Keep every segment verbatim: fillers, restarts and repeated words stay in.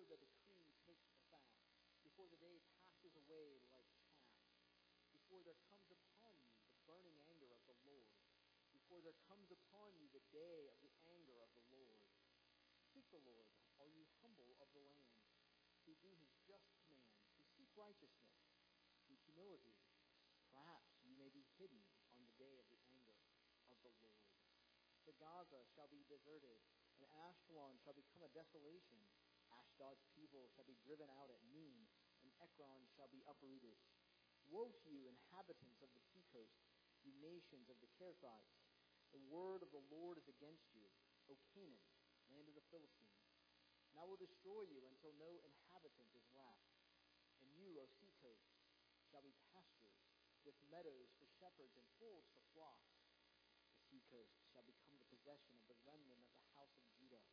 before the decree takes effect, before the day passes away like chaff, before there comes upon you the burning anger of the Lord, before there comes upon you the day of the anger of the Lord. Seek the Lord, all you humble of the land, who do his just commands, who seek righteousness, who humility. Perhaps you may be hidden on the day of the anger of the Lord. For Gaza shall be deserted, and Ashkelon shall become a desolation. Ashdod's people shall be driven out at noon, and Ekron shall be uprooted. Woe to you, inhabitants of the seacoast, you nations of the Kerethites. The word of the Lord is against you, O Canaan, land of the Philistines. And I will destroy you until no inhabitant is left. And you, O seacoast, shall be pastures, with meadows for shepherds and folds for flocks. The seacoast shall become the possession of the remnant of the house of Judah,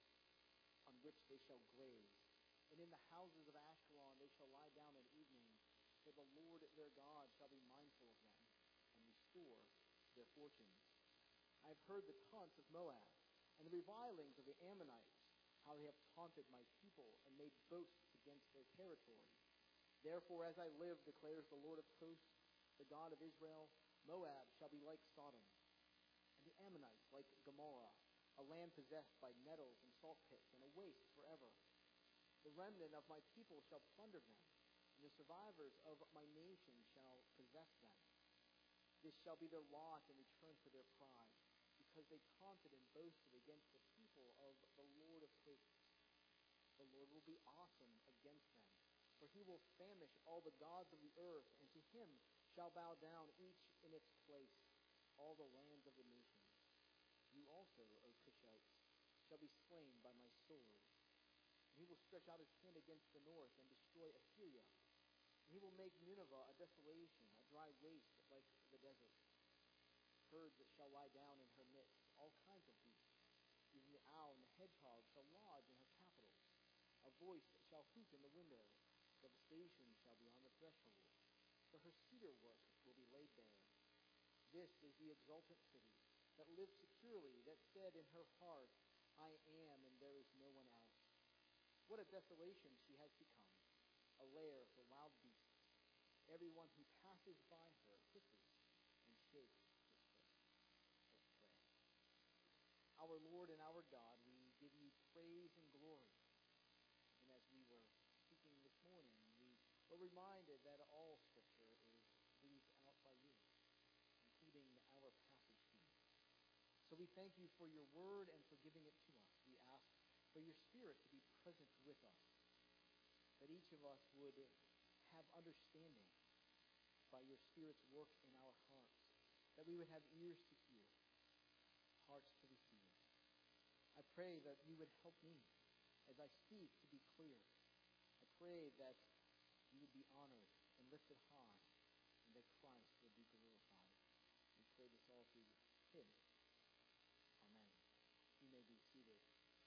on which they shall graze. And in the houses of Ashkelon they shall lie down at evening, for the Lord their God shall be mindful of them, and restore their fortunes. I have heard the taunts of Moab, and the revilings of the Ammonites, how they have taunted my people, and made boasts against their territory. Therefore, as I live, declares the Lord of hosts, the God of Israel, Moab shall be like Sodom, and the Ammonites like Gomorrah, a land possessed by nettles and salt pits, and a waste forever. The remnant of my people shall plunder them, and the survivors of my nation shall possess them. This shall be their lot in return for their pride, because they taunted and boasted against the people of the Lord of hosts. The Lord will be awesome against them, for he will famish all the gods of the earth, and to him shall bow down each in its place, all the lands of the nations. You also, O Cushites, shall be slain by my sword. And he will stretch out his hand against the north and destroy Assyria. And he will make Nineveh a desolation, a dry waste like the desert. Herds that shall lie down in her midst, all kinds of beasts. Even the owl and the hedgehog shall lodge in her capitals. A voice shall hoot in the window. Devastation shall be on the threshold. For her cedar work will be laid bare. This is the exultant city that lived securely, that said in her heart, I am, and there is no one else. What a desolation she has become, a lair for wild beasts. Everyone who passes by her hisses and shakes his fist. Let's pray. Our Lord and our God, we give you praise and glory. And as we were speaking this morning, we were reminded that all Scripture is breathed out by you, including our passage here. So we thank you for your word and for giving it to us. We ask for your Spirit to be present with us, that each of us would have understanding by your Spirit's work in our hearts, that we would have ears to hear, hearts to receive. I pray that you would help me as I speak to be clear. I pray that you would be honored and lifted high, and that Christ would be glorified. We pray this all through him. Amen. You may be seated.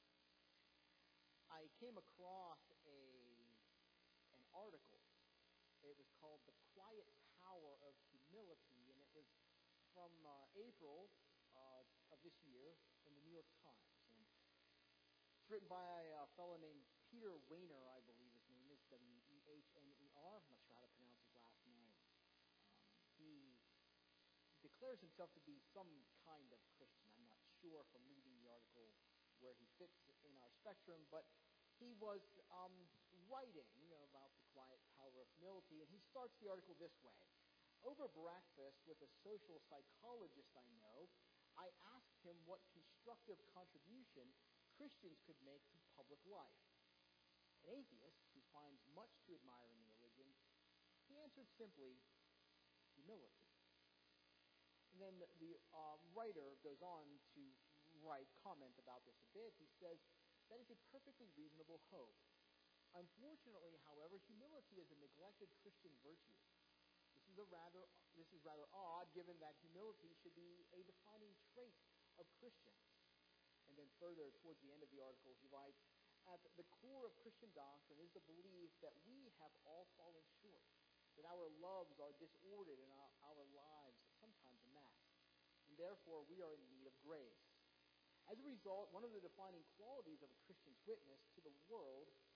I came across a an article. It was called The Quiet Power of Humility, and it was from uh, April uh, of this year in the New York Times. And it's written by a fellow named Peter Weiner, I believe his name is, W E H N E R. I'm not sure how to pronounce his last name. Um, he declares himself to be some kind of Christian. I'm not sure from reading the article where he fits in our spectrum, but he was um, writing you know, about the quiet power of humility, and he starts the article this way. Over breakfast with a social psychologist I know, I asked him what constructive contribution Christians could make to public life. An atheist who finds much to admire in the religion, he answered simply, humility. And then the uh, writer goes on to write, comment about this a bit. He says, that is a perfectly reasonable hope. Unfortunately, however, humility is a neglected Christian virtue. This is a rather this is rather odd, given that humility should be a defining trait of Christians. And then further, towards the end of the article, he writes, at the core of Christian doctrine is the belief that we have all fallen short, that our loves are disordered and our, our lives sometimes a mess, and therefore we are in need of grace. As a result, one of the defining qualities of a Christian's witness to the world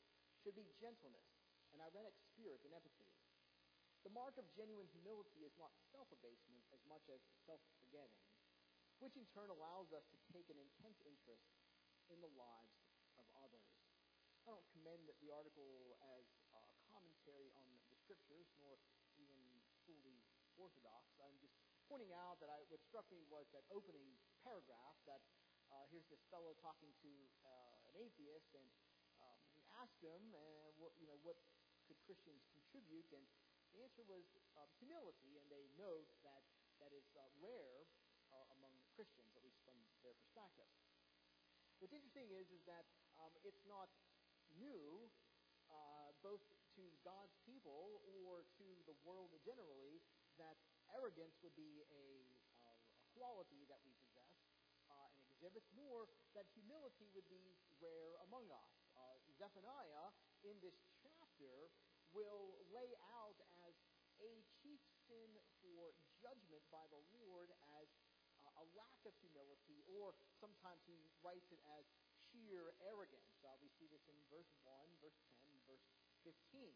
should be gentleness, an irenic spirit, and empathy. The mark of genuine humility is not self-abasement as much as self-forgetting, which in turn allows us to take an intense interest in the lives of others. I don't commend the article as a commentary on the scriptures, nor even fully orthodox. I'm just pointing out that I, what struck me was that opening paragraph, that uh, here's this fellow talking to uh, an atheist, and um, he asked him, uh, what, you know, what could Christians contribute, and the answer was um, humility, and they note that that is uh, rare uh, among Christians, at least from their perspective. What's interesting is, is that um, it's not new, uh, both to God's people or to the world generally, that arrogance would be a, uh, a quality that we possess uh, and exhibit, nor that humility would be rare among us. Uh, Zephaniah, in this chapter, will lay out as a chief sin for judgment by the Lord as uh, a lack of humility, or sometimes he writes it as sheer arrogance. Uh, we see this in verse one, verse ten, and verse fifteen.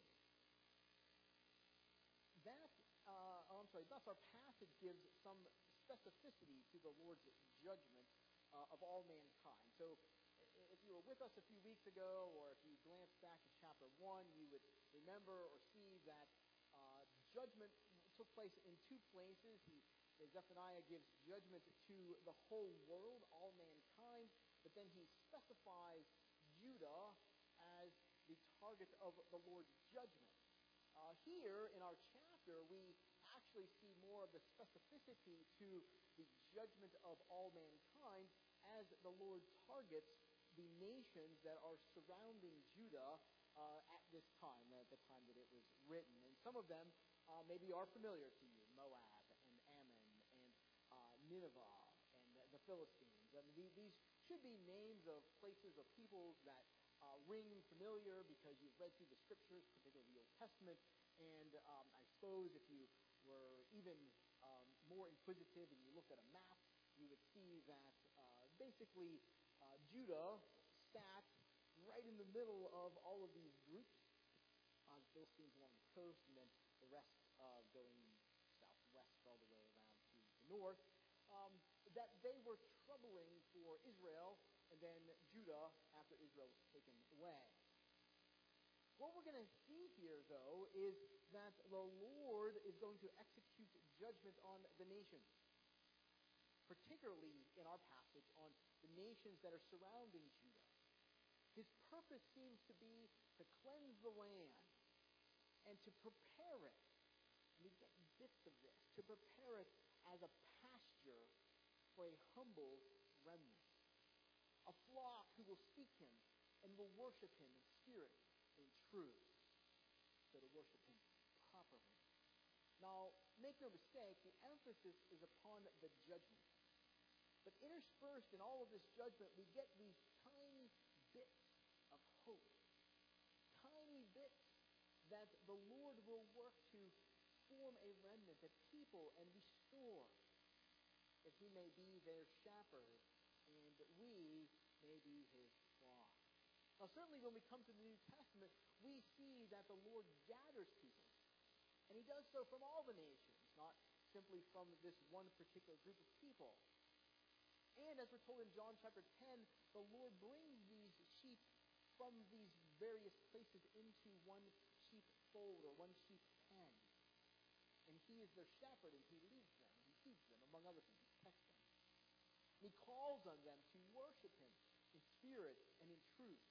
That, uh, oh, I'm sorry, thus our passage gives some specificity to the Lord's judgment uh, of all mankind. So if you were with us a few weeks ago, or if you glance back to chapter one, you would remember or see that uh, judgment took place in two places. He, Zephaniah gives judgment to the whole world, all mankind, but then he specifies Judah as the target of the Lord's judgment. Uh, here in our chapter, we actually see more of the specificity to the judgment of all mankind as the Lord targets the nations that are surrounding Judah uh, at this time, at the time that it was written. And some of them uh, maybe are familiar to you: Moab and Ammon and uh, Nineveh and the Philistines. I mean, these should be names of places or people that uh, ring familiar because you've read through the scriptures, particularly the Old Testament. And um, I suppose if you were even um, more inquisitive and you looked at a map, you would see that uh, basically uh, Judah sat right in the middle of all of these groups. Uh, the Philistines along the coast, and then the rest uh, going southwest all the way around to the north. Um, that they were troubling for Israel, and then Judah after Israel was taken away. What we're going to see here, though, is that the Lord is going to execute judgment on the nations, particularly in our passage on the nations that are surrounding Judah. His purpose seems to be to cleanse the land and to prepare it. And we get bits of this, to prepare it as a pasture for a humble remnant, a flock who will seek him and will worship him in spirit and in truth, so to worship him properly. Now, make no mistake, the emphasis is upon the judgment. But interspersed in all of this judgment, we get these tiny bits of hope, tiny bits that the Lord will work to form a remnant, a people, and restore, that he may be their shepherd, and we may be his flock. Now, certainly when we come to the New Testament, we see that the Lord gathers people, and he does so from all the nations, not simply from this one particular group of people. And as we're told in John chapter ten, the Lord brings these sheep from these various places into one sheep fold or one sheep pen. And he is their shepherd, and he leads them, and he feeds them, among other things, he protects them. And he calls on them to worship him in spirit and in truth.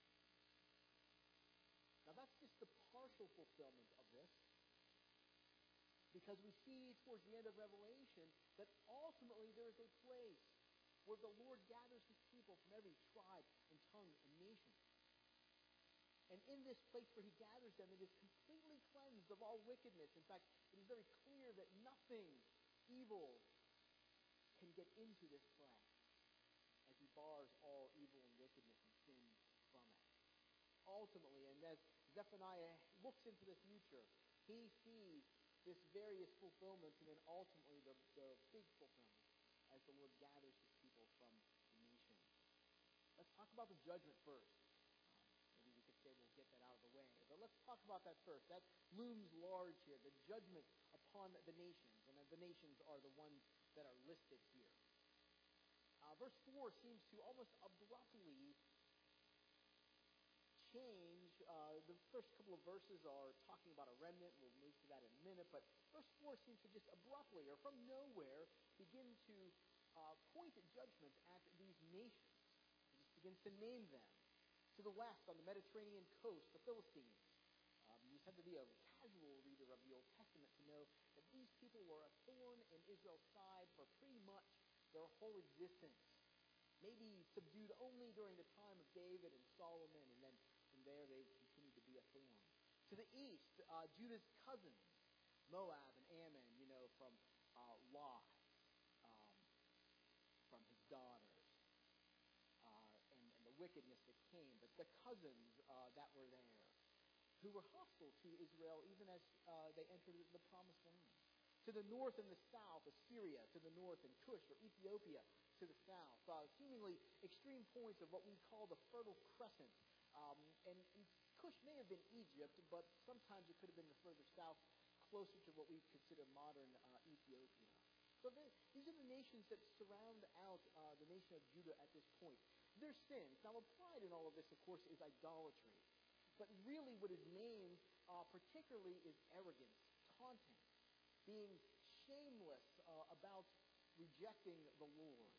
Now that's just the partial fulfillment of this, because we see towards the end of Revelation that ultimately there is a place where the Lord gathers his people from every tribe and tongue and nation. And in this place where he gathers them, it is completely cleansed of all wickedness. In fact, it is very clear that nothing evil can get into this place, as he bars all evil and wickedness and sin from it. Ultimately, and as Zephaniah looks into the future, he sees this various fulfillments, and then ultimately the, the big fulfillment as the Lord gathers his people from the nation. Let's talk about the judgment first. Maybe we could say we'll get that out way. But let's talk about that first. That looms large here, the judgment upon the nations. And the nations are the ones that are listed here. Uh, verse four seems to almost abruptly change. Uh, the first couple of verses are talking about a remnant. We'll move to that in a minute. But verse four seems to just abruptly, or from nowhere, begin to uh, point at judgment at these nations. It just begins to name them. To the west, on the Mediterranean coast, the Philistines. Um, you just have to be a casual reader of the Old Testament to know that these people were a thorn in Israel's side for pretty much their whole existence. Maybe subdued only during the time of David and Solomon, and then from there they continued to be a thorn. To the east, uh, Judah's cousins, Moab and Ammon, you know, from uh, Lot, um, from his daughters, uh, and, and the wickedness that came, but the cousins uh, that were there, who were hostile to Israel even as uh, they entered the promised land. To the north and the south, Assyria to the north, and Cush or Ethiopia to the south. Uh, seemingly extreme points of what we call the Fertile Crescent. Um, and, and Cush may have been Egypt, but sometimes it could have been the further south, closer to what we consider modern uh, Ethiopia. So the, these are the nations that surround out uh, the nation of Judah at this point. Their sins, now applied in all of this, of course, is idolatry. But really what is named uh, particularly is arrogance, taunting, being shameless uh, about rejecting the Lord.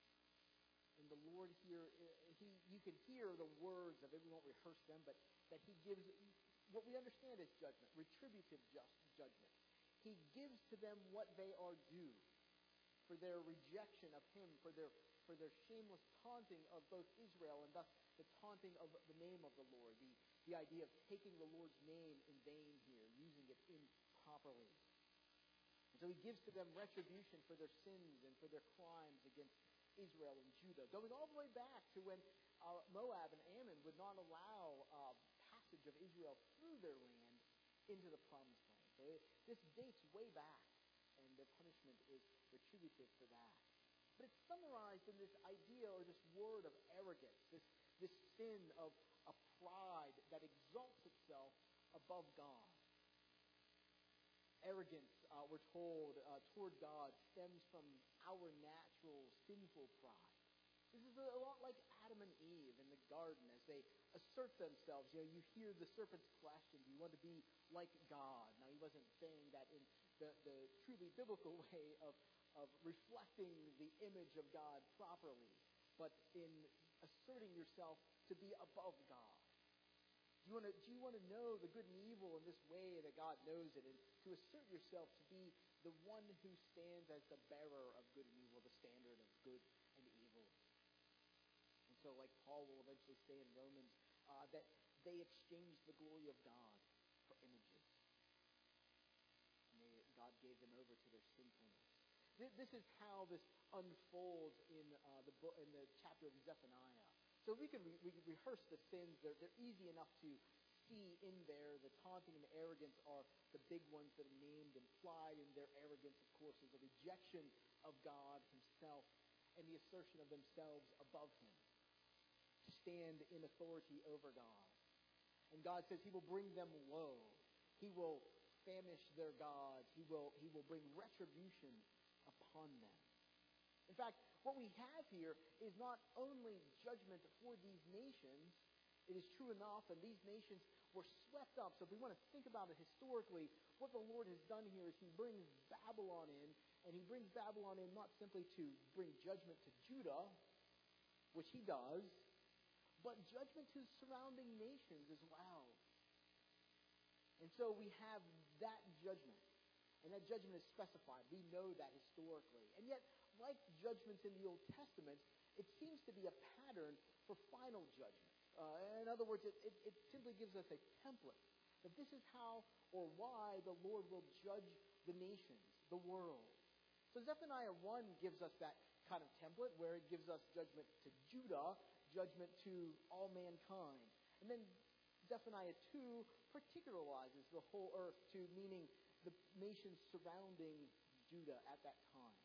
And the Lord here, he, you can hear the words of it. We won't rehearse them, but that he gives what we understand as judgment, retributive just judgment. He gives to them what they are due for their rejection of him, for their for their shameless taunting of both Israel and thus the taunting of the name of the Lord, the, the idea of taking the Lord's name in vain here, using it improperly. And so he gives to them retribution for their sins and for their crimes against Israel and Judah, going all the way back to when uh, Moab and Ammon would not allow uh, passage of Israel through their land into the promised land. So it, this dates way back, and the punishment is retributive for that. But it's summarized in this idea or this word of arrogance, this, this sin of a pride that exalts itself above God. Arrogance, uh, we're told, uh, toward God stems from our natural sinful pride. This is a lot like Adam and Eve in the garden as they assert themselves. You know, you hear the serpent's question, do you want to be like God? Now, he wasn't saying that in the, the truly biblical way of, of reflecting the image of God properly, but in asserting yourself to be above God. Do you want to, do you want to know the good and evil in this way that God knows it, and to assert yourself to be the one who stands as the bearer of good and evil, the standard of good and evil? And so, like Paul will eventually say in Romans, uh, that they exchanged the glory of God for images. And they, God gave them over to their sinfulness. This is how this unfolds in uh, the book, in the chapter of Zephaniah. So we can re- we can rehearse the sins. They're, they're easy enough to see in there. The taunting and the arrogance are the big ones that are named. Implied in their arrogance, of course, is the rejection of God himself and the assertion of themselves above him, to stand in authority over God. And God says he will bring them low. He will famish their gods. He will, he will bring retribution upon them. In fact, what we have here is not only judgment for these nations. It is true enough, and these nations were swept up. So if we want to think about it historically, what the Lord has done here is he brings Babylon in, and he brings Babylon in not simply to bring judgment to Judah, which he does, but judgment to surrounding nations as well. And so we have that judgment. And that judgment is specified. We know that historically. And yet, like judgments in the Old Testament, it seems to be a pattern for final judgment. Uh, in other words, it, it, it simply gives us a template. That this is how or why the Lord will judge the nations, the world. So Zephaniah one gives us that kind of template where it gives us judgment to Judah, judgment to all mankind. And then Zephaniah two particularizes the whole earth to meaning the nations surrounding Judah at that time.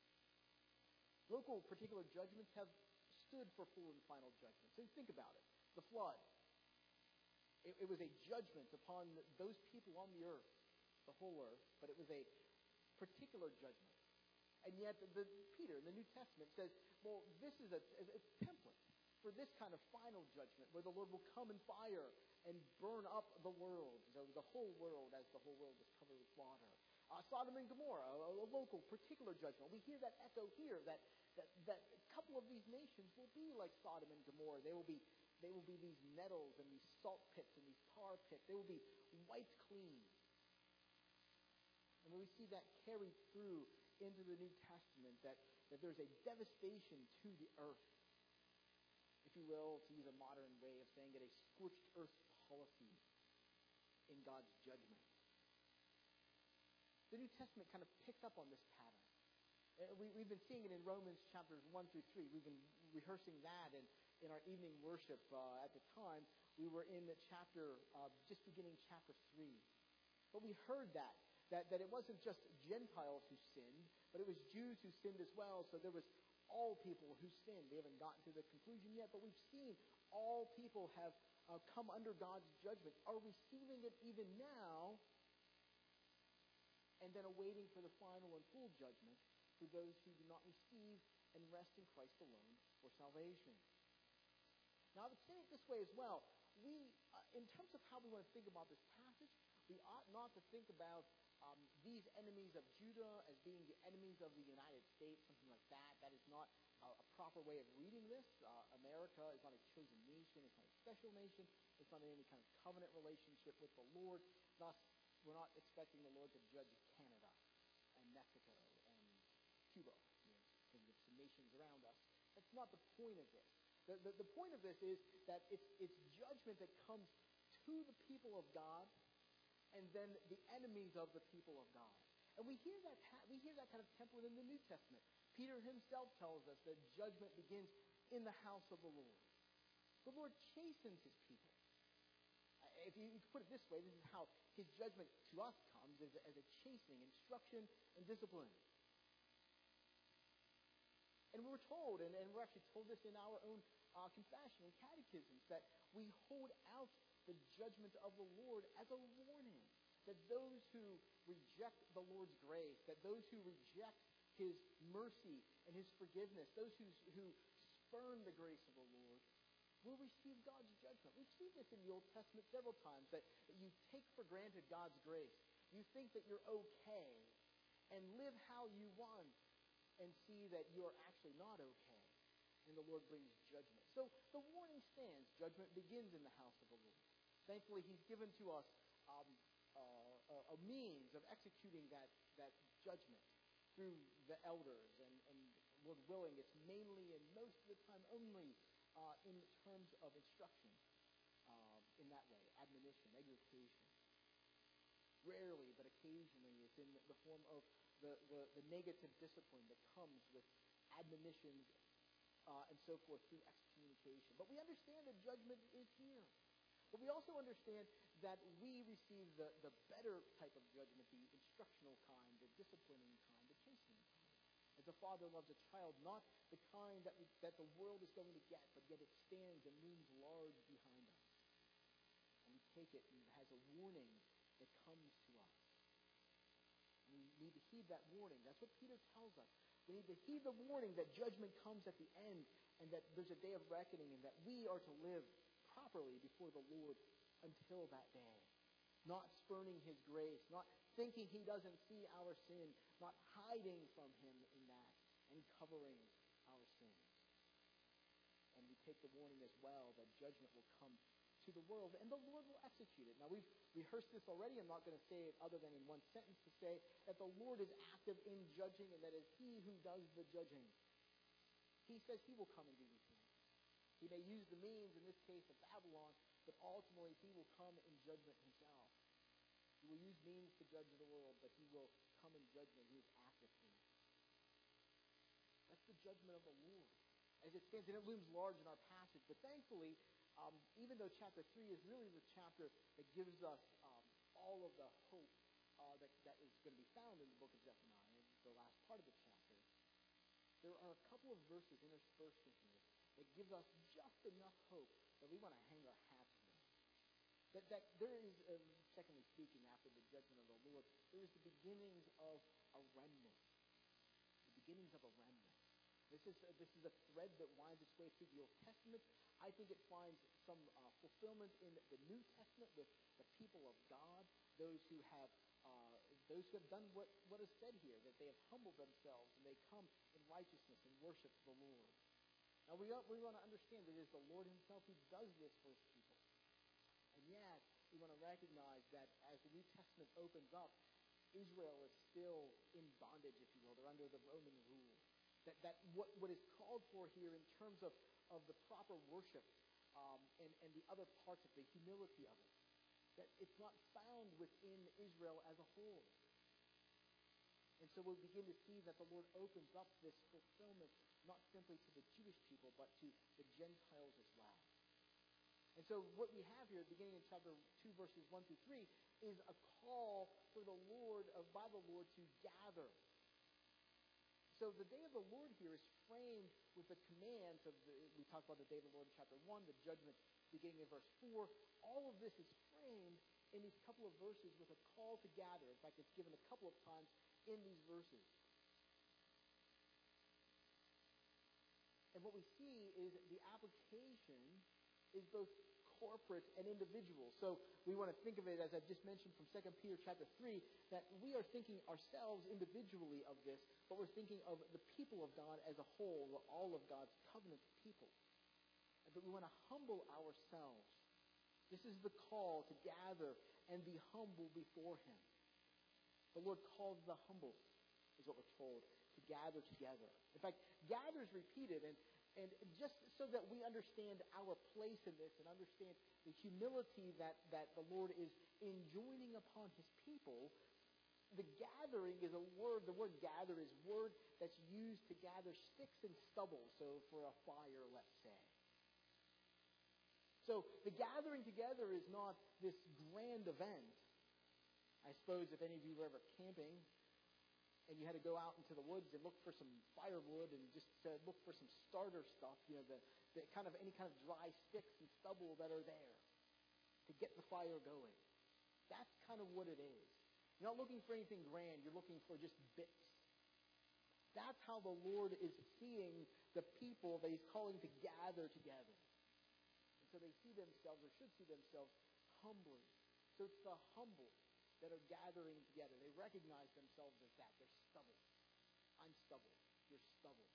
Local particular judgments have stood for full and final judgment. So think about it. The flood. It, it was a judgment upon those people on the earth, the whole earth, but it was a particular judgment. And yet the, the Peter in the New Testament says, well, this is a, a template for this kind of final judgment where the Lord will come in fire and burn up the world, the, the whole world as the whole world is covered with water. Uh, Sodom and Gomorrah, a, a local, particular judgment. We hear that echo here, that, that that a couple of these nations will be like Sodom and Gomorrah. They will be they will be these nettles and these salt pits and these tar pits. They will be wiped clean. And when we see that carried through into the New Testament, that, that there's a devastation to the earth, if you will, to use a modern way of saying it, a scorched earth policy in God's judgment. The New Testament kind of picks up on this pattern. Uh, we, we've been seeing it in Romans chapters one through three. We've been rehearsing that in, in our evening worship uh, at the time. We were in the chapter, uh, just beginning chapter three. But we heard that, that, that it wasn't just Gentiles who sinned, but it was Jews who sinned as well. So there was all people who sinned. They haven't gotten to the conclusion yet, but we've seen all people have uh, come under God's judgment, are receiving it even now, and then awaiting for the final and full judment for those who do not receive and rest in Christ alone for salvation. Now, I would say it this way as well. We, uh, in terms of how we want to think about this passage, we ought not to think about um, these enemies of Judah as being the enemies of the United States, something like that. That is not a, a proper way of reading this. Uh, America is not a chosen nation. It's not a special nation. It's not in any kind of covenant relationship with the Lord. Thus, we're not expecting the Lord to judge Canada and Mexico and Cuba, you know, because of some nations around us. That's not the point of this. The, the, the point of this is that it's, it's judgment that comes to the people of God and then the enemies of the people of God. And we hear that we hear that kind of template in the New Testament. Peter himself tells us that judgment begins in the house of the Lord. The Lord chastens his people. If you, you could put it this way, this is how his judgment to us comes, as a, as a chastening, instruction, and discipline. And we're told, and, and we're actually told this in our own uh, confession and catechisms, that we hold out the judgment of the Lord as a warning. That those who reject the Lord's grace, that those who reject his mercy and his forgiveness, those who, who spurn the grace of the Lord, will receive God's judgment. We've seen this in the Old Testament several times, that, that you take for granted God's grace. You think that you're okay and live how you want and see that you're actually not okay. And the Lord brings judgment. So the warning stands. Judgment begins in the house of the Lord. Thankfully, he's given to us um, uh, a, a means of executing that, that judgment through the elders. And, and Lord willing, it's mainly and most of the time only uh, in terms of instruction uh, in that way, admonition, exhortation. Rarely, but occasionally, it's in the form of the, the, the negative discipline that comes with admonitions uh, and so forth through excommunication. But we understand that judgment is here. But we also understand that we receive the, the better type of judgment, the instructional kind, the disciplining kind, the chastening kind. As a father loves a child, not the kind that, we, that the world is going to get, but yet it stands and looms large behind us. And we take it and it has a warning that comes to us. And we need to heed that warning. That's what Peter tells us. We need to heed the warning that judgment comes at the end and that there's a day of reckoning and that we are to live properly before the Lord until that day. Not spurning his grace, not thinking he doesn't see our sin, not hiding from him in that and covering our sins. And we take the warning as well that judgment will come to the world and the Lord will execute it. Now we've rehearsed this already. I'm not going to say it other than in one sentence to say that the Lord is active in judging and that it is he who does the judging. He says he will come and do these things. He may use the means, in this case of Babylon, but ultimately he will come in judgment himself. He will use means to judge the world, but he will come in judgment. He is active in it. That's the judgment of the Lord. As it stands, and it looms large in our passage. But thankfully, um, even though chapter three is really the chapter that gives us um, all of the hope uh, that, that is going to be found in the book of Zephaniah, the last part of the chapter, there are a couple of verses interspersed in here that gives us just enough hope that we want to hang our hats in. That, that there is, um, secondly speaking, after the judgment of the Lord, there is the beginnings of a remnant. The beginnings of a remnant. This is, uh, this is a thread that winds its way through the Old Testament. I think it finds some uh, fulfillment in the New Testament with the people of God, those who have uh, those who have done what, what is said here, that they have humbled themselves and they come in righteousness and worship the Lord. Now we, we want to understand that it is the Lord himself who does this for his people. And yet, we want to recognize that as the New Testament opens up, Israel is still in bondage, if you will. They're under the Roman rule. That, that what, what is called for here in terms of, of the proper worship um, and, and the other parts of the humility of it, that it's not found within Israel as a whole. And so we'll begin to see that the Lord opens up this fulfillment not simply to the Jewish people, but to the Gentiles as well. And so what we have here, beginning in chapter two, verses one through three, is a call for the Lord, of, by the Lord, to gather. So the day of the Lord here is framed with the commands of the, we talked about the day of the Lord in chapter one, the judgment beginning in verse four. All of this is framed in these couple of verses with a call to gather. In fact, it's given a couple of times in these verses. And what we see is the application is both corporate and individual. So we want to think of it, as I've just mentioned from Second Peter chapter three, that we are thinking ourselves individually of this, but we're thinking of the people of God as a whole, or all of God's covenant people. But we want to humble ourselves. This is the call to gather and be humble before him. The Lord calls the humble, is what we're told, to gather together. In fact, gather is repeated, and And just so that we understand our place in this and understand the humility that, that the Lord is enjoining upon his people, the gathering is a word, the word gather is a word that's used to gather sticks and stubble, so for a fire, let's say. So the gathering together is not this grand event. I suppose if any of you were ever camping, and you had to go out into the woods and look for some firewood and just uh, look for some starter stuff, you know, the, the kind of any kind of dry sticks and stubble that are there to get the fire going. That's kind of what it is. You're not looking for anything grand. You're looking for just bits. That's how the Lord is seeing the people that he's calling to gather together. And so they see themselves, or should see themselves, humbly. So it's the humble that are gathering together. They recognize themselves as that. They're stubble. I'm stubble. You're stubble.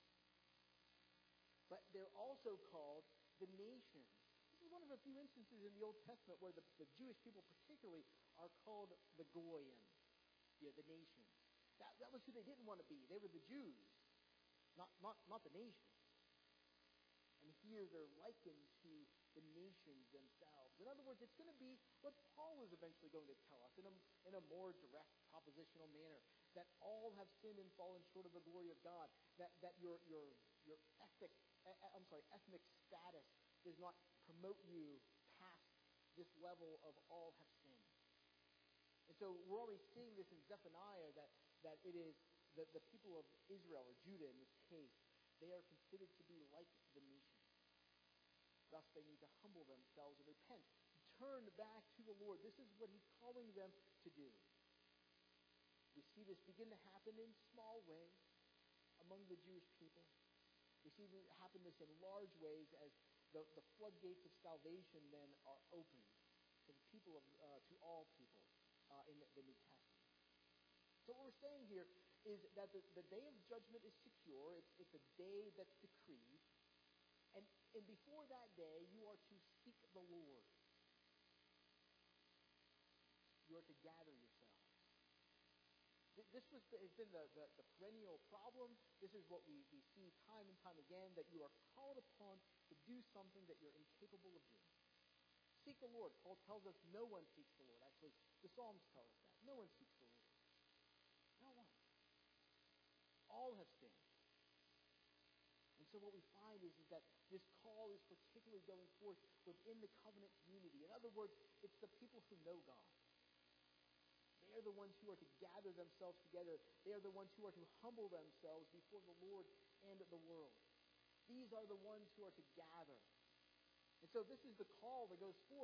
But they're also called the nations. This is one of a few instances in the Old Testament where the, the Jewish people particularly are called the Goyim, you know, the nations. That, that was who they didn't want to be. They were the Jews, not, not, not the nations. And here they're likened to the nations themselves. In other words, it's going to be what Paul is eventually going to tell us in a, in a more direct, propositional manner, that all have sinned and fallen short of the glory of God, that, that your, your, your ethnic, I'm sorry, ethnic status does not promote you past this level of all have sinned. And so we're already seeing this in Zephaniah, that, that it is the, the people of Israel, or Judah in this case, they are considered to be like the nations. Thus, they need to humble themselves and repent. Turn back to the Lord. This is what he's calling them to do. We see this begin to happen in small ways among the Jewish people. We see it happen this in large ways as the, the floodgates of salvation then are opened to the people of uh, to all people uh, in the, the New Testament. So what we're saying here is that the, the day of judgment is secure. It's, it's a day that's decreed. And, and before that day, you are to seek the Lord. You are to gather yourselves. This was the, has been the, the, the perennial problem. This is what we, we see time and time again, that you are called upon to do something that you're incapable of doing. Seek the Lord. Paul tells us no one seeks the Lord. Actually, the Psalms tell us that. No one seeks the Lord. No one. All have sinned. And so what we find is, is that this call is particularly going forth within the covenant community. In other words, it's the people who know God. They are the ones who are to gather themselves together. They are the ones who are to humble themselves before the Lord and the world. These are the ones who are to gather. And so this is the call that goes forth.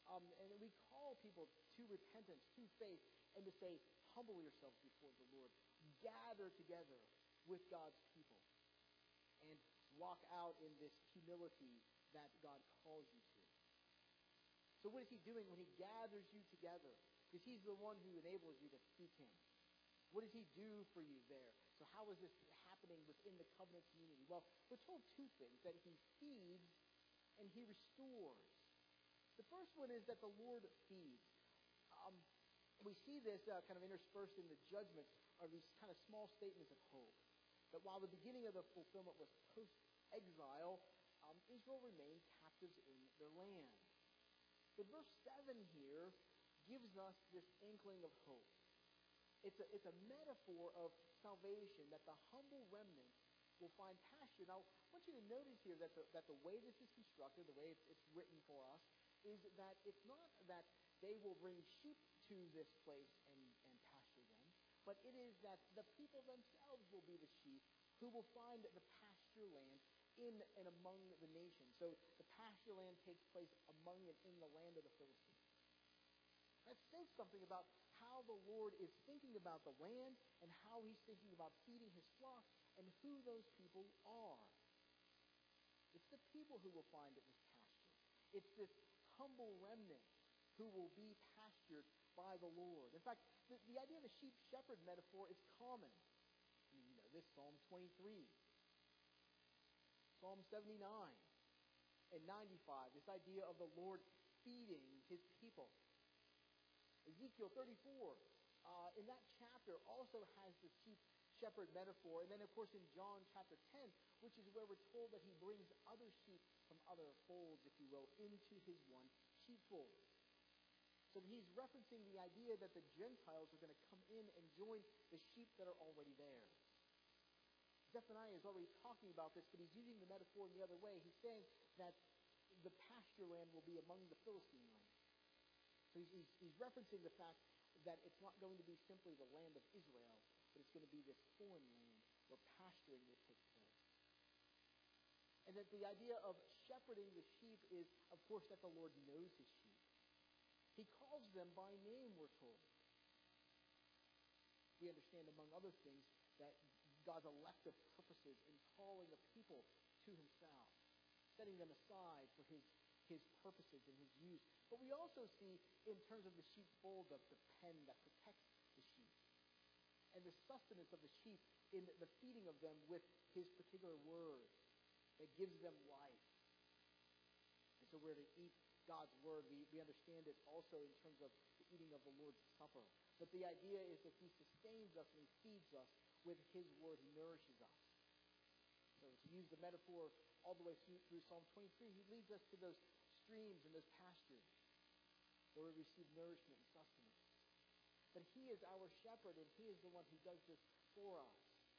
Um, and we call people to repentance, to faith, and to say, humble yourselves before the Lord. Gather together with God's people and walk out in this humility that God calls you to. So what is he doing when he gathers you together? Because he's the one who enables you to seek him. What does he do for you there? So how is this happening within the covenant community? Well, we're told two things, that he feeds and he restores. The first one is that the Lord feeds. Um, we see this uh, kind of interspersed in the judgments are these kind of small statements of hope. That while the beginning of the fulfillment was post-exile, um, Israel remained captives in their land. But verse seven here gives us this inkling of hope. It's a, it's a metaphor of salvation, that the humble remnant will find pasture. Now, I want you to notice here that the, that the way this is constructed, the way it's, it's written for us, is that it's not that they will bring sheep to this place and, and pasture them, but it is that the people themselves will be the sheep who will find the pasture land in and among the nations. So the pasture land takes place among and in the land of the Philistines. That says something about how the Lord is thinking about the land and how he's thinking about feeding his flock and who those people are. It's the people who will find it this pasture. It's this humble remnant who will be pastured by the Lord. In fact, the, the idea of the sheep-shepherd metaphor is common. You know this, Psalm twenty-three, Psalm seventy-nine, and ninety-five, this idea of the Lord feeding his people. Ezekiel thirty-four, uh, in that chapter, also has the sheep-shepherd metaphor. And then, of course, in John chapter ten, which is where we're told that he brings other sheep from other folds, if you will, into his one sheepfold. So he's referencing the idea that the Gentiles are going to come in and join the sheep that are already there. Zephaniah is already talking about this, but he's using the metaphor in the other way. He's saying that the pasture land will be among the Philistine land. So he's, he's, he's referencing the fact that it's not going to be simply the land of Israel, but it's going to be this foreign land where pasturing will take place. And that the idea of shepherding the sheep is, of course, that the Lord knows his sheep. He calls them by name, we're told. We understand, among other things, that God's elective purposes in calling a people to himself, setting them aside for his his purposes and his use. But we also see, in terms of the sheepfold, the, the pen that protects the sheep, and the sustenance of the sheep in the feeding of them with his particular word that gives them life. And so we're to eat God's word. We, we understand it also in terms of the eating of the Lord's Supper. But the idea is that he sustains us and he feeds us with his word. He nourishes us. So to use the metaphor all the way through, through Psalm twenty-three, he leads us to those streams and those pastures where we receive nourishment and sustenance. But he is our shepherd, and he is the one who does this for us.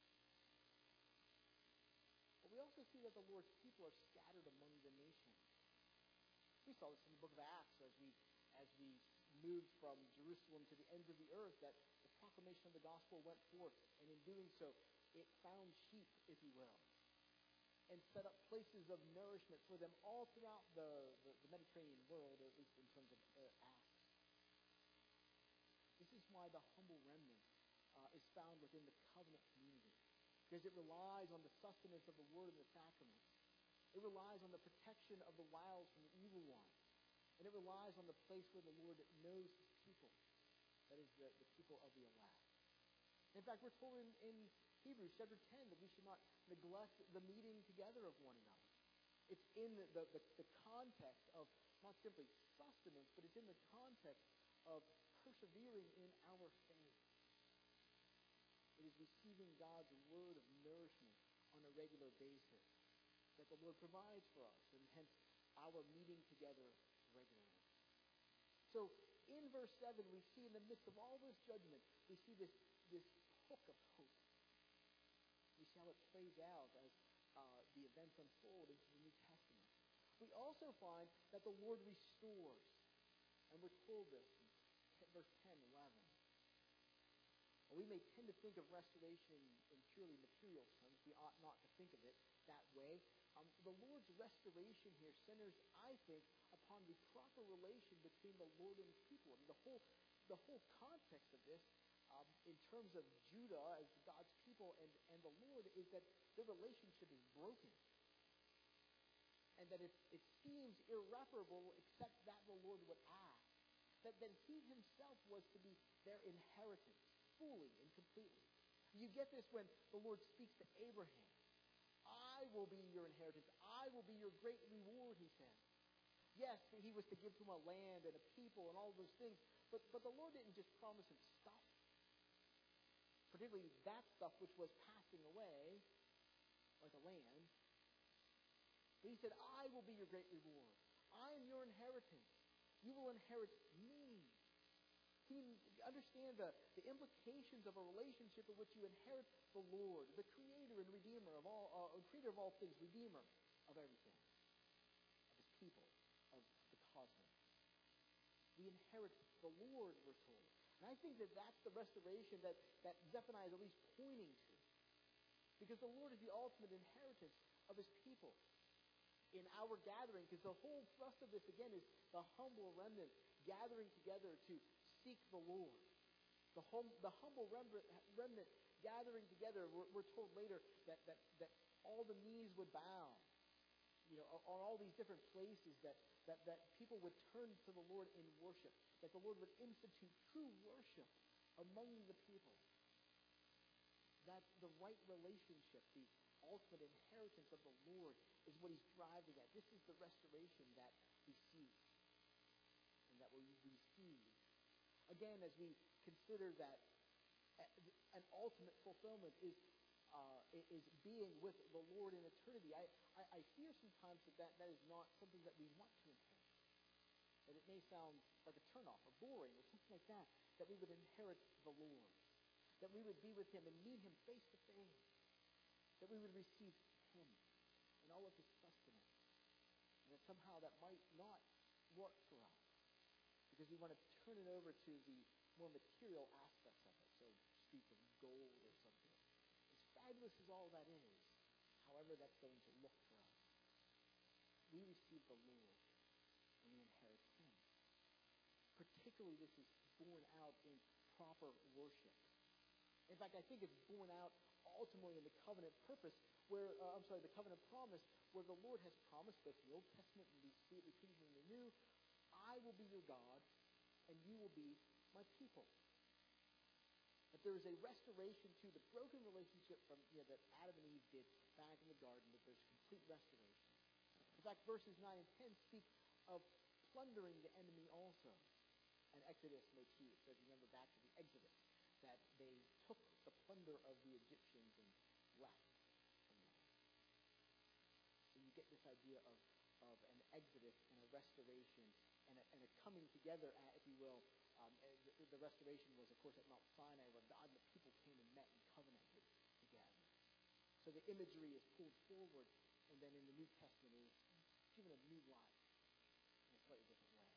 But we also see that the Lord's people are scattered among the nations. We saw this in the book of Acts as we as we moved from Jerusalem to the ends of the earth, that the proclamation of the gospel went forth, and in doing so, it found sheep, if you will, and set up places of nourishment for them all throughout the, the, the Mediterranean world, or at least in terms of uh, Acts. This is why the humble remnant uh, is found within the covenant community, because it relies on the sustenance of the word and the sacraments. It relies on the protection of the wiles from the evil one. And it relies on the place where the Lord knows his people. That is the, the people of the elect. In fact, we're told in, in Hebrews chapter ten that we should not neglect the meeting together of one another. It's in the, the, the, the context of not simply sustenance, but it's in the context of persevering in our faith. It is receiving God's word of nourishment on a regular basis that the Lord provides for us, and hence our meeting together regularly. So in verse seven, we see in the midst of all this judgment, we see this, this hook of hope. We see how it plays out as uh, the events unfold into the New Testament. We also find that the Lord restores, and we're told this in verse ten, eleven. Well, we may tend to think of restoration in purely material terms. We ought not to think of it that way. Um, the Lord's restoration here centers, I think, upon upon the proper relation between the Lord and his people. I mean, the whole, the whole context of this, um, in terms of Judah as God's people and, and the Lord, is that their relationship is broken. And that it, it seems irreparable except that the Lord would act. That, that he himself was to be their inheritance, fully and completely. You get this when the Lord speaks to Abraham. I will be your inheritance. I will be your great reward, he says. Yes, he was to give to him a land and a people and all those things, but, but the Lord didn't just promise him stuff. Particularly that stuff which was passing away, like a land. But he said, I will be your great reward. I am your inheritance. You will inherit me. He, understand the, the implications of a relationship in which you inherit the Lord, the creator and redeemer of all, uh, creator of all things, redeemer of everything, of his people, of the cosmos. We inherit the Lord, we're told. And I think that that's the restoration that, that Zephaniah is at least pointing to. Because the Lord is the ultimate inheritance of his people. In our gathering, because the whole thrust of this, again, is the humble remnant gathering together to seek the Lord. The, hum, the humble remnant, remnant gathering together, we're, we're told later that, that, that all the knees would bow. You know, on all these different places that, that, that people would turn to the Lord in worship. That the Lord would institute true worship among the people. That the right relationship, the ultimate inheritance of the Lord, is what he's driving at. This is the restoration that we see and that we receive. Again, as we consider that an ultimate fulfillment is uh, is being with the Lord in eternity, I, I, I fear sometimes that, that that is not something that we want to inherit. That it may sound like a turnoff or boring or something like that, that we would inherit the Lord. That we would be with him and meet him face to face. That we would receive him and all of his sustenance. And that somehow that might not work for us. Because we want to turn it over to the more material aspects of it. So speak of gold or something. As fabulous as all that is, however that's going to look for us. We receive the Lord and we inherit him. Particularly this is borne out in proper worship. In fact, I think it's borne out ultimately in the covenant purpose, where, uh, I'm sorry, the covenant promise, where the Lord has promised, both in the Old Testament and we see it repeated in the New, I will be your God, and you will be my people. That there is a restoration to the broken relationship from you know, that Adam and Eve did back in the garden, that there's complete restoration. In fact, verses nine and ten speak of plundering the enemy also. And Exodus makes use, so if you remember back to the Exodus, that they took the plunder of the Egyptians and left from them. So you get this idea of, of an exodus and a restoration and a, and a coming together, at, if you will. Um, the, the restoration was, of course, at Mount Sinai, where God and the people came and met and covenanted together. So the imagery is pulled forward, and then in the New Testament it is given a new life in a slightly different way.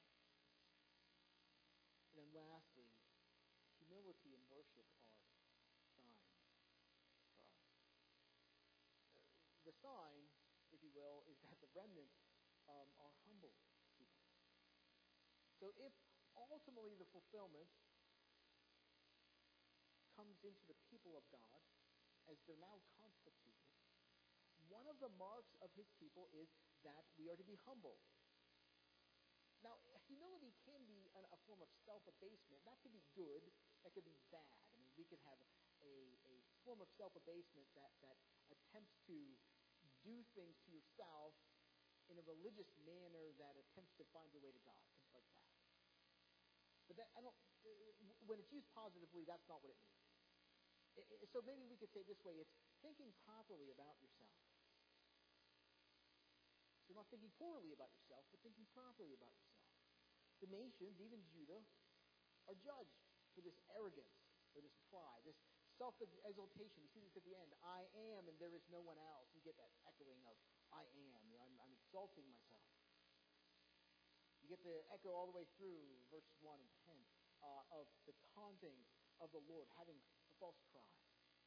And then lastly, humility and worship are signs for us. The sign, if you will, is that the remnant um, are humble people. So if ultimately the fulfillment comes into the people of God, as they're now constituted, one of the marks of his people is that we are to be humble. Now, humility can be an, a form of self-abasement. That could be good. That could be bad. I mean, we could have a, a form of self-abasement that, that attempts to do things to yourself in a religious manner that attempts to find your way to God, things like that. But that, I don't. When it's used positively, that's not what it means. It, it, so maybe we could say it this way: it's thinking properly about yourself. You're not thinking poorly about yourself, but thinking properly about yourself. The nations, even Judah, are judged for this arrogance, for this pride, this self-exaltation. We see this at the end. I am, and there is no one else. You get that echoing of I am. You know, I'm, I'm exalting myself. You get the echo all the way through verses one and ten uh, of the taunting of the Lord, having a false pride.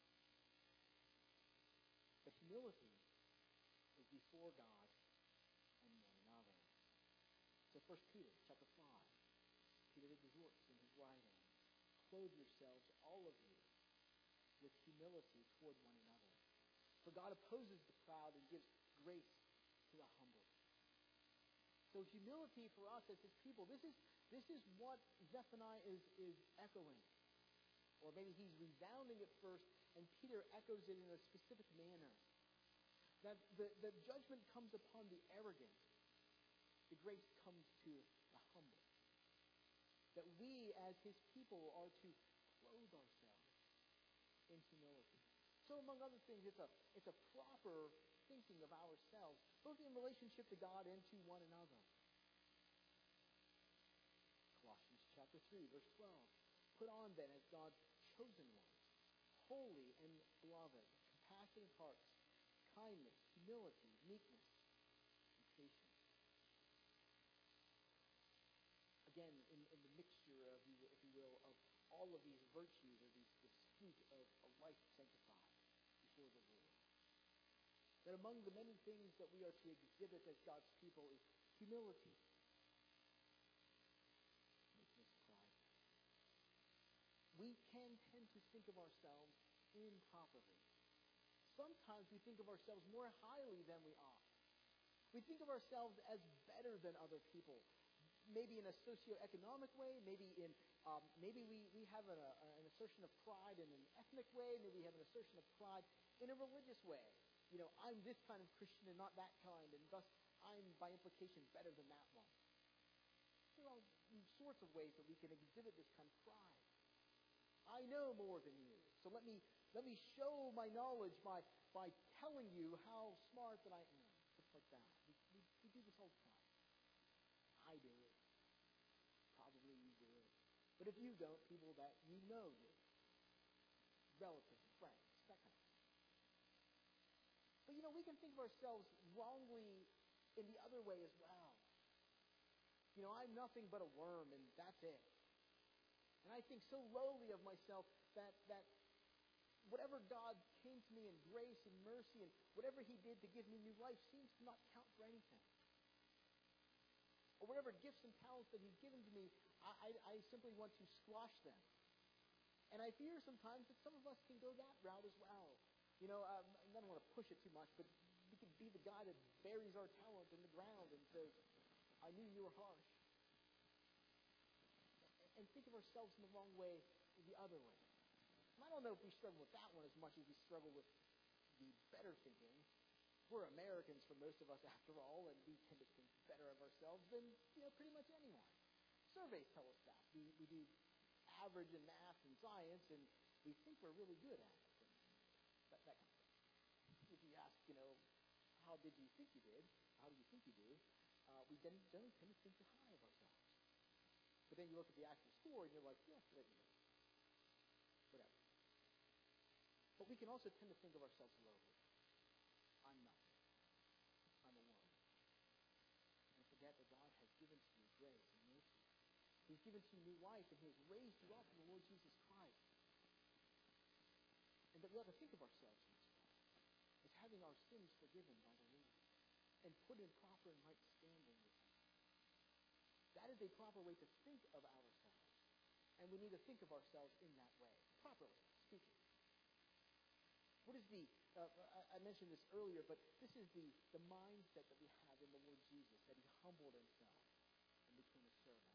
But humility is before God and one another. So First Peter chapter five. Peter exhorts in his writing, clothe yourselves, all of you, with humility toward one another. For God opposes the proud and gives grace to the humble. So humility for us as his people, this is this is what Zephaniah is, is echoing. Or maybe he's resounding it first, and Peter echoes it in a specific manner. That the, the judgment comes upon the arrogant. The grace comes to the humble. That we as his people are to clothe ourselves in humility. So among other things, it's a it's a proper thinking of ourselves, both in relationship to God and to one another. Colossians chapter three, verse twelve. Put on then as God's chosen ones, holy and beloved, compassionate hearts, kindness, humility, meekness, and patience. Again, in, in the mixture of, if you will, of all of these virtues, or these, this fruit of a life sanctified before the Lord. That among the many things that we are to exhibit as God's people is humility, meekness, pride. We can tend to think of ourselves improperly. Sometimes we think of ourselves more highly than we ought. We think of ourselves as better than other people. Maybe in a socioeconomic way, maybe in um, maybe we, we have an, a, an assertion of pride in an ethnic way, maybe we have an assertion of pride in a religious way. You know, I'm this kind of Christian and not that kind, and thus I'm by implication better than that one. There are all sorts of ways that we can exhibit this kind of pride. I know more than you, so let me let me show my knowledge by by telling you how smart that I am. Stuff like that. We, we, we do this all the time. I do it. Probably you do it. But if you don't, people that you know do. Relatives, friends, that kind of thing. But you know, we can think of ourselves wrongly in the other way as well. You know, I'm nothing but a worm, and that's it. And I think so lowly of myself that that whatever God came to me in grace and mercy, and whatever he did to give me new life seems to not count for anything. Or whatever gifts and talents that he's given to me, I, I, I simply want to squash them. And I fear sometimes that some of us can go that route as well. You know, um, I don't want to push it too much, but we can be the guy that buries our talent in the ground and says, I knew you were harsh. And think of ourselves in the wrong way, the other way. And I don't know if we struggle with that one as much as we struggle with the better thinking. We're Americans for most of us, after all, and we tend to think better of ourselves than, you know, pretty much anyone. Surveys tell us that. We, we do average in math and science, and we think we're really good at it. That, that kind of thing. If you ask, you know, how did you think you did? How do you think you do? Uh, we then generally tend to think too high of ourselves. But then you look at the actual score, and you're like, yeah, whatever. But we can also tend to think of ourselves lowly. I'm nothing. I'm a worm. And forget that God has given to you grace and mercy. He's given to you new life, and he has raised you up in the Lord Jesus Christ. And that we ought to think of ourselves in this way, as having our sins forgiven by the Lord, and put in proper and right standing with him. That is a proper way to think of ourselves. And we need to think of ourselves in that way, properly speaking. What is the, uh, I mentioned this earlier, but this is the, the mindset that we have in the Lord Jesus, that he humbled himself and became a servant.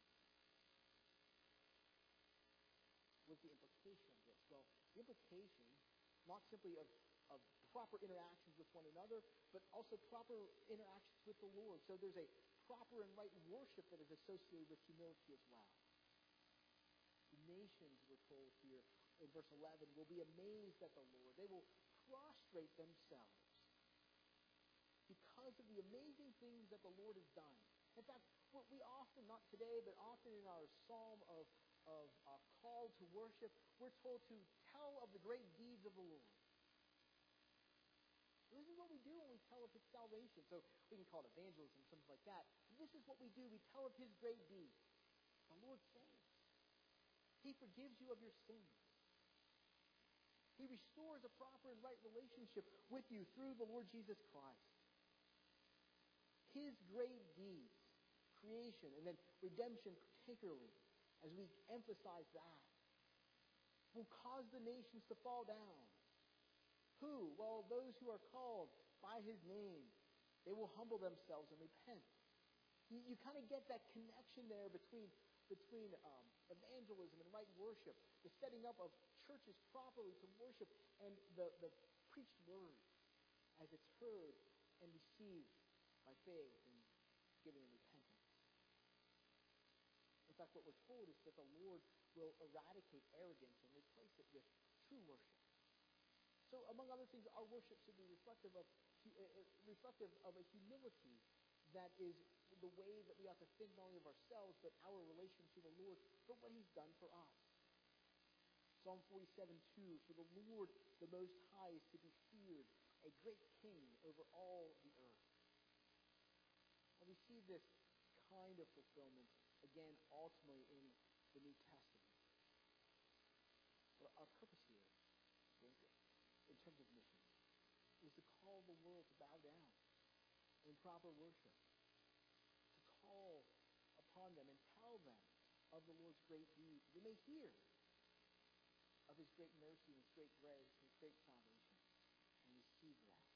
What's the implication of this? Well, the implication, not simply of, of proper interactions with one another, but also proper interactions with the Lord. So there's a proper and right worship that is associated with humility as well. The nations, we're told here in verse eleven, will be amazed at the Lord. They will prostrate themselves because of the amazing things that the Lord has done. In fact, what we often, not today, but often in our psalm of, of uh, call to worship, we're told to tell of the great deeds of the Lord. This is what we do when we tell of his salvation. So we can call it evangelism, something like that. But this is what we do. We tell of his great deeds. The Lord saves. He forgives you of your sins. He restores a proper and right relationship with you through the Lord Jesus Christ. His great deeds, creation, salvation and then redemption particularly, as we emphasize that, will cause the nations to fall down. Who? Well, those who are called by his name. They will humble themselves and repent. You, you kind of get that connection there between, between um, evangelism and right worship, the setting up of churches properly to worship, and the, the preached word as it's heard and received by faith and given in repentance. In fact, what we're told is that the Lord will eradicate arrogance and replace it with true worship. So, among other things, our worship should be reflective of uh, reflective of a humility that is the way that we ought to think not only of ourselves, but our relation to the Lord for what he's done for us. Psalm forty-seven two, for the Lord, the Most High, is to be feared, a great king over all the earth. And we see this kind of fulfillment, again, ultimately in the New Testament. But our purpose here, in terms of mission, is to call the world to bow down in proper worship, to call upon them and tell them of the Lord's great deeds. They may hear of his great mercy and his great grace and his great salvation and receive that.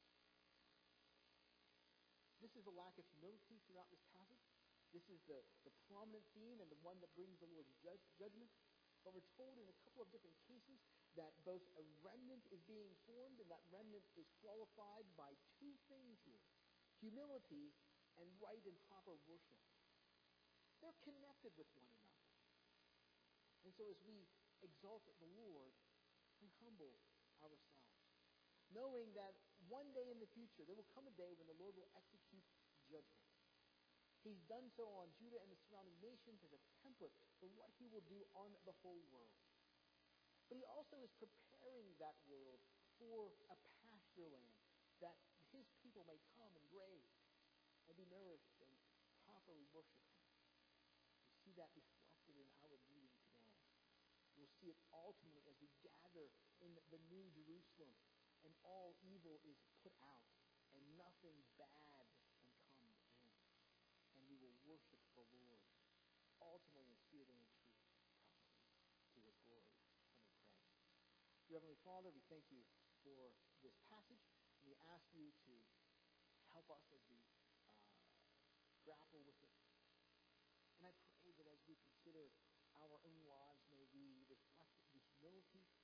This is the lack of humility throughout this passage. This is the, the prominent theme and the one that brings the Lord's judge, judgment. But we're told in a couple of different cases that both a remnant is being formed, and that remnant is qualified by two things here: humility and right and proper worship. They're connected with one another. And so as we exalt the Lord, we humble ourselves, knowing that one day in the future, there will come a day when the Lord will execute judgment. He's done so on Judah and the surrounding nations as a template for what he will do on the whole world. But he also is preparing that world for a pasture land that his people may come and graze and be nourished and properly worship him. We see that reflected in our meeting today. We'll see it ultimately as we gather in the New Jerusalem and all evil is put out and nothing bad can come in. And we will worship the Lord, ultimately in spirit and in truth, properly, to his glory. Let me pray. Dear Heavenly Father, we thank you for this passage, and we ask you to help us as we uh, grapple with it. And I pray that as we consider our own lives, may we reflect the humility